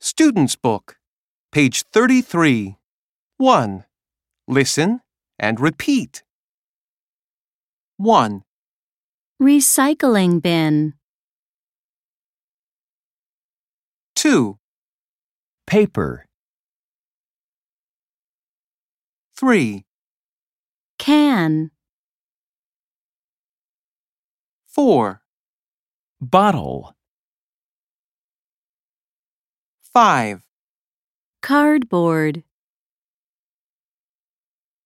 Student's Book, page 33. 1. Listen and repeat. 1, Recycling bin. 2, Paper. 3, Can. 4, Bottle. 5. Cardboard.